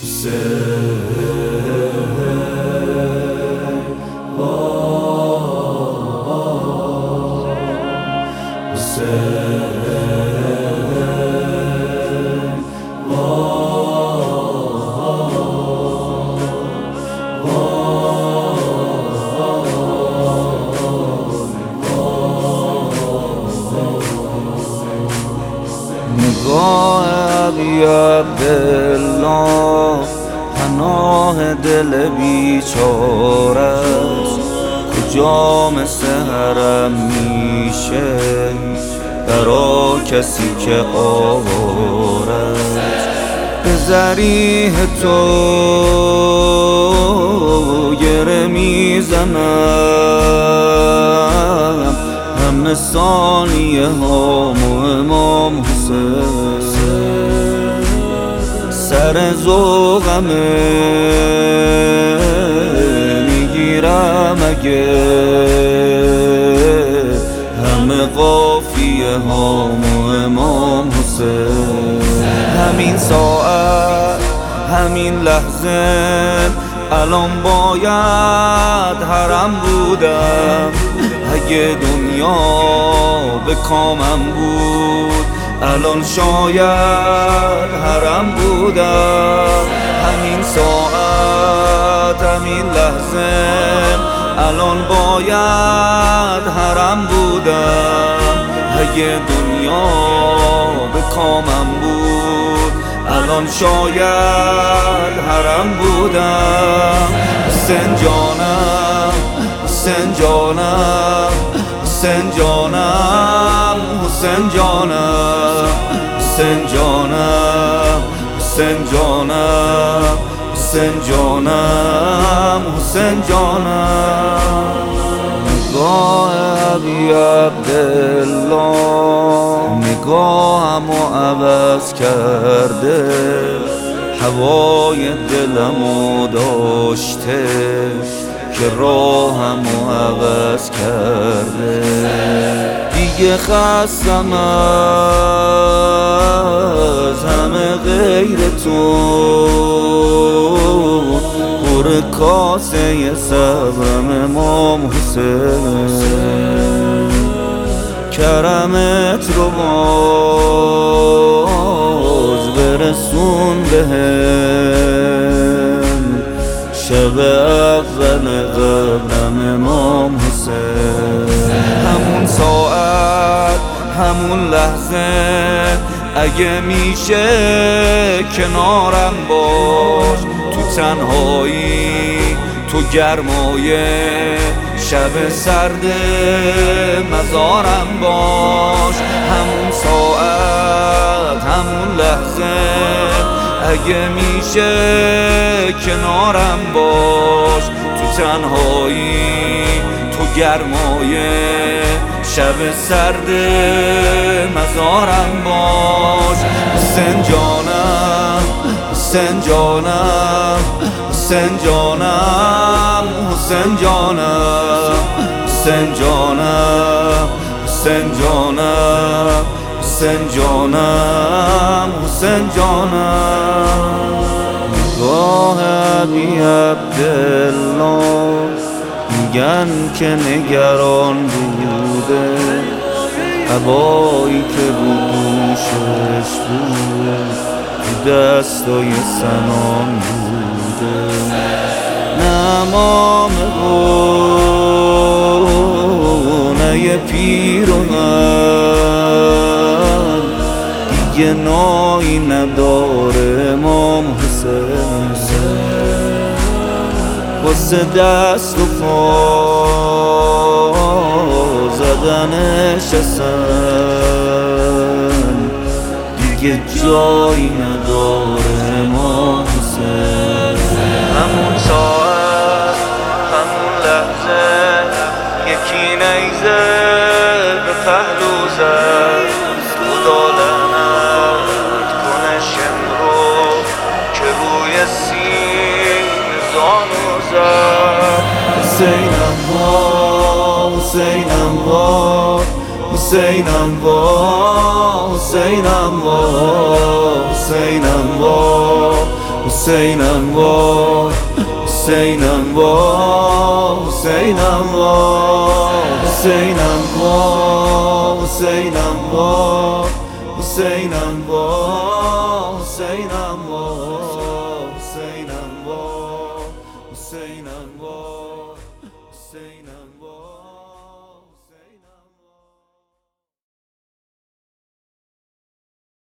نگاه ابی عبدالله پناه دل بیچاره است. کجا مثل حرم میشه برا کسی که آواره است. به ضریح تو گره میزنم همه ثانیه هامو امام حسین. سر ذوقمه میگیرم اگه همه قافیه هامو امام حسین. همین ساعت همین لحظه الان باید حرم بودم. اگه دنیا به کامم بود الان شاید حرم بودم. همین ساعت همین لحظه الان باید حرم بودم. اگه دنیا به کامم بود الان شاید حرم بودم. حسین جانم حسین جانم حسین جانم حسین جانم حسین جانم حسین جانم حسین جانم حسین جانم. نگاه ابی عبدالله نگاهمو عوض کرده. هوای دلمو داشته که راهمو عوض کرده. دیگه خستم از همه غیر تو. پر کاسه صبرم امام حسین. کرمت رو باز برسون بهم. شب اول قبرم امام حسین. همون ساعت همون لحظه اگه میشه کنارم باش. تو تنهایی تو گرمای شب سرد مزارم باش. همون ساعت همون لحظه اگه میشه کنارم باش. تو تنهایی تو گرمای شب سرد مزارم باش. حسین جانم حسین جانم حسین جانم حسین جانم حسین جانم حسین جانم حسین جانم حسین جانم. نگاه ابی عبدالله میگن که نگران بوده. عبایی که رو دوشش بود تو دستای سنان بوده. نه امام نه یه پیرهن دیگه نایی نداره امام حسین. واسه دست و پا زدنش اصلا دیگه جایی نداره امام حسین. همون ساعت همون لحظه یکی نیزه به پهلو زد. خدا لعنت کنه شمرو که روی سینه زانو زد. حسینم با حسینم با حسینم با حسینم با حسینم با حسینم وای حسینم وای حسینم وای حسینم وای حسینم وای حسینم وای حسینم وای